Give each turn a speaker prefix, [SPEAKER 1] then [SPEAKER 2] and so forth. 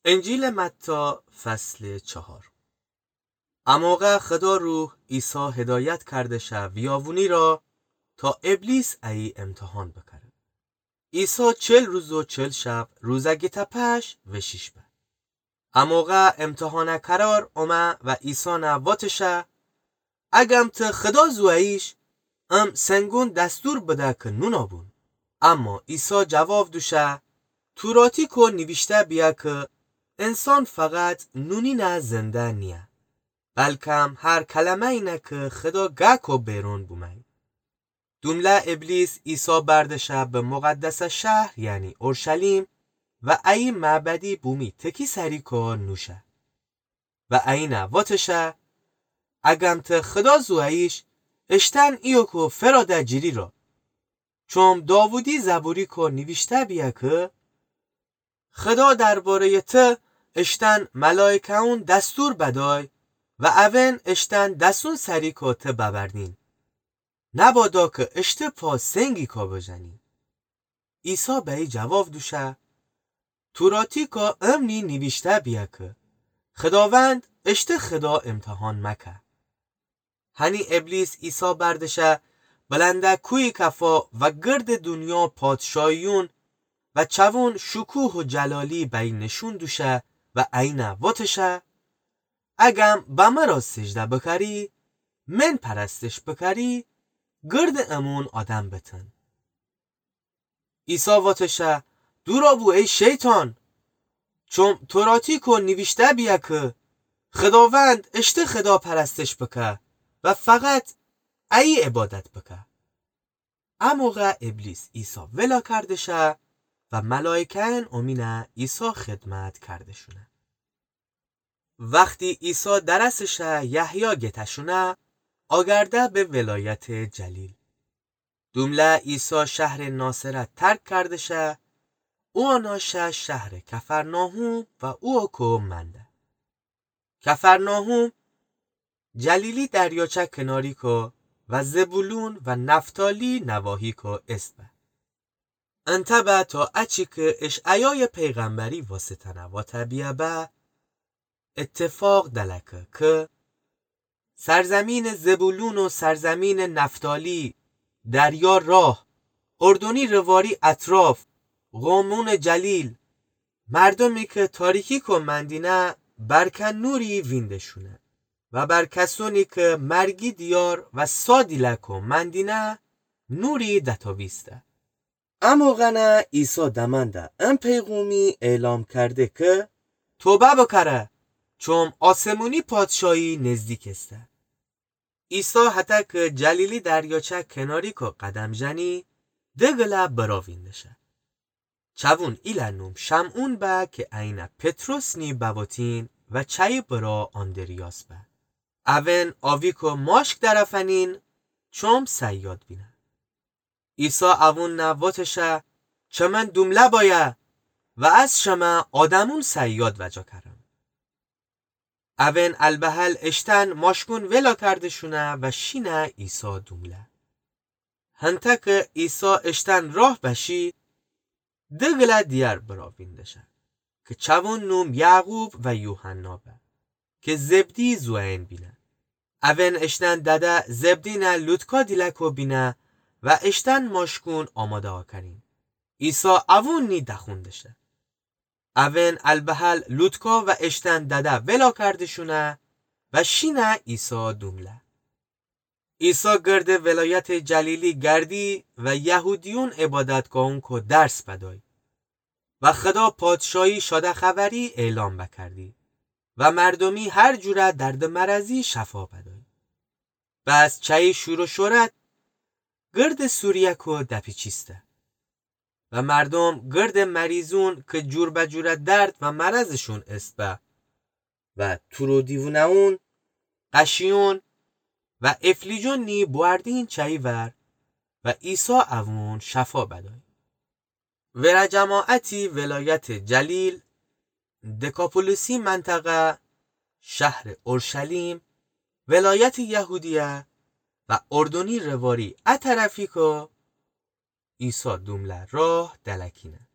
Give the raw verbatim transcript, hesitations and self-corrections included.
[SPEAKER 1] انجیل متی فصل چهار. اموقع خدا روح عیسی هدایت کرده شه ویاونی را تا ابلیس ای امتحان بکره. عیسی چل روز و چل شب روزگی تپش و شیش به. اموقع امتحان کرار اومه و عیسی نواتشه اگم ته خدا زویش ام سنگون دستور بده که نونابون. اما عیسی جواب دوشه توراتی که نوشته بیا که انسان فقط نونی نه زنده نیه بلکه هر کلمه اینه که خدا گاکو بیرون بومه. دومله ابلیس عیسی بردشه به مقدس شهر یعنی اورشلیم و ای معبدی بومی تکی سری که نوشه و اینه واتشه اگم ته خدا زویش اشتن ایو که فراده جیری را چون داوودی زبوری که نوشته بیا که خدا درباره ته اشتن ملائکهون دستور بدای و اون اشتن دستون سری که ته ببردین نبادا که اشته پا سنگی که بجنین. عیسی به ای جواب دوشه توراتی که امنی نوشته بیا که خداوند اشته خدا امتحان مکه. هنی ابلیس عیسی بردشه بلنده کوی کفا و گرد دنیا پادشاهیون و چوون شکوه و جلالی به این نشون دوشه و اینه واتشه اگم به مرا سجده بکری من پرستش بکری گرد امون آدم بتن. عیسی واتشه دورا بو ای شیطان چون توراتی که نوشته بیا که خداوند اشته خدا پرستش بکه و فقط ای عبادت بکه. اموقع ابلیس عیسی ولا کرده شه و ملائکه امینه عیسی خدمت کرده شونه. وقتی عیسی درسشه یحیی گتشونه آگرده به ولایت جلیل. دومله عیسی شهر ناصرت ترک کرده شه او آناشه شهر کفرناهوم و او اکو منده. کفرناهوم جلیلی دریاچه کناری که و زبولون و نفتالی نواهی که است به. انتبه تا اچی که اشعیای پیغمبری واسطنه و طبیعه به اتفاق دلکه که سرزمین زبولون و سرزمین نفتالی دریا راه اردنی رواری اطراف قومون جلیل مردمی که تاریکی که مندینه برکن نوری ویندشونه و بر کسونی که مرگی دیار و سادی لکو مندینه نوری دتابیسته. اما غنه عیسی دمنده ام پیغومی اعلام کرده که توبه بکره چون آسمونی پادشاهی نزدیک استه. عیسی حتی که جلیلی دریاچه کناری که قدم جنی دگله براویندشه. چوون ایلنوم شمعون به که این پتروس نی بواتین و چای برا آندریاس به. اون آوی که ماشک درفنین چوم سیاد بینه. عیسی اون نواتشه چه من دومله بایه و از شما آدمون سیاد وجا کرم. اون البهل اشتن ماشکون ولا کرده شونه و شینه عیسی دومله. هنته که عیسی اشتن راه بشی دگله دیار براویندشه که چوون نوم یعقوب و یوحنا به که زبدی زوین بینه. اون اشتن داده زبدی نه لوتکا دیلکو بینه و اشتن ماشکون آماده ها کرین. عیسی اون نی دخوندشه. اون البهل لوتکا و اشتن داده ولا کرده شونه و شینه عیسی دومله. عیسی گرد ولایت جلیلی گردی و یهودیون عبادتگاهون که درس بدای و خدا پادشاهی شده خبری اعلام بکردی و مردمی هر جوره درد مرضی شفا بدای. بس چای شور و شورت گرد سوریه که دپی چیسته و مردم گرد مریضون که جور به جور درد و مرضشون است به و تورو دیوونهون قشیون و افلیجون نی بوردین چای ور و عیسی اوون شفا بدای. ور جماعتی ولایت جلیل دکاپولوسی منطقه شهر اورشلیم ولایت یهودیه و اردنی رواری اطرفی که عیسی دومله راه دلکینه.